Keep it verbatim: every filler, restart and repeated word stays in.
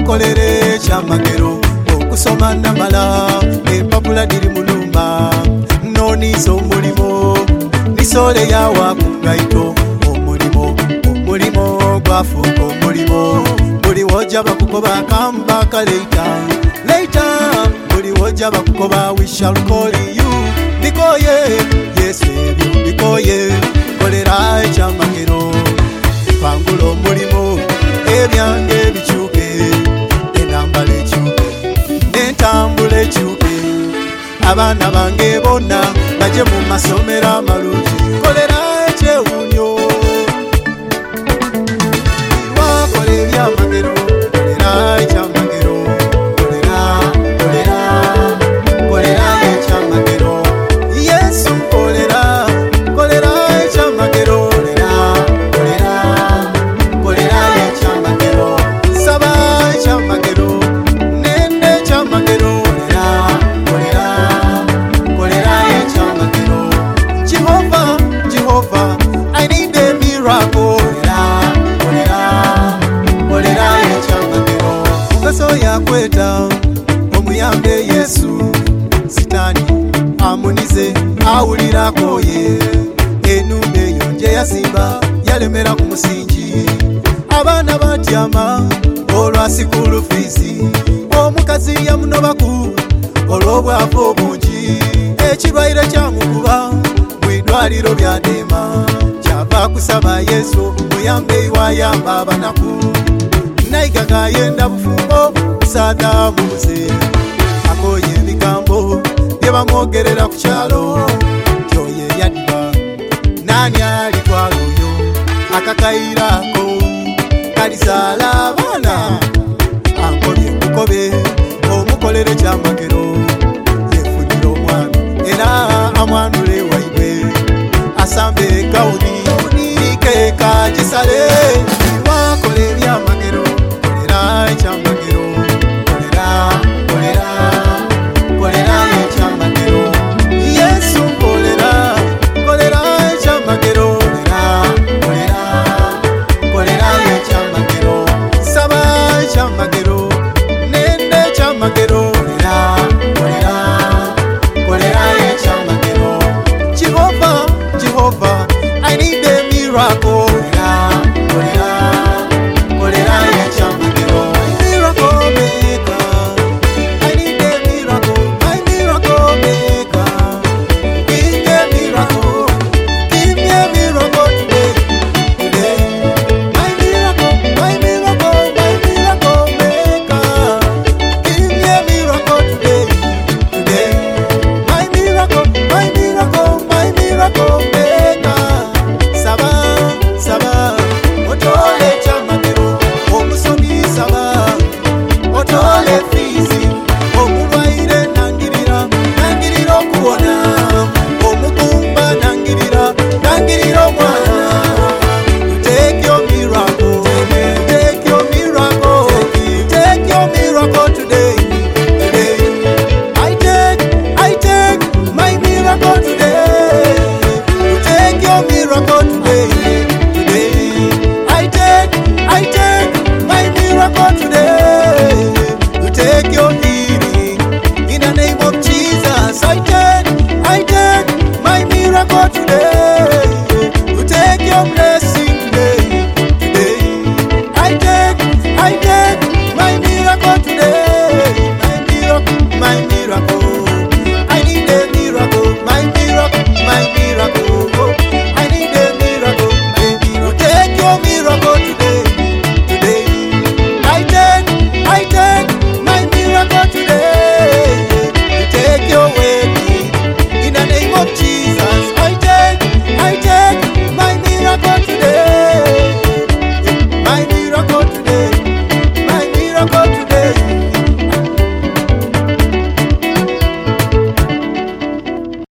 nkolere kyamagero okusoma namala empapula diri mulumba noniisa omulimo nisole yawa kungaito omulimo omulimo gwafuuka omulimo buli wojja bakukoba kamba kaleita leita buli wojja bakukoba we shall call you bikoye yesu ebyo bikoye kolera ekyamagero pangula omulimo ebyange bikyuke enambala ekyuke n'entambula ekyuke abaana bange bonna baje mu masomero amalungi kolera ekyewunyo wakola ebyamagero kolera ekyamagero kolera kolera kolera ekyamagero yesu kolera kolera ekyamagero kolera kolera kolera ekyamagero saba ekyamagero nende ekyamagero kolera kolera kolera ekyamagero Jehovah Jehovah I need a miracle kolera kolera kolera ekyamagero mugaso yakweta omuyambe yesu sitani amunize awulirako ye enumba eyo nje yasimba yalemera ku musingi abaana batyama olwa sikulu fiisi omukazi yamunobaku olw'obwavu obungi ekirwaire kyamukuba mu idwaliro byadeema kyava kusaba yesu muyambe iwayamba abanaku nayiga gayenda bufumbo saada mubuze akoye ebigambo bye bamwogerera ku kyalo kyoye yaddiba nani alitwala oyo akakayirako kalizaala abaana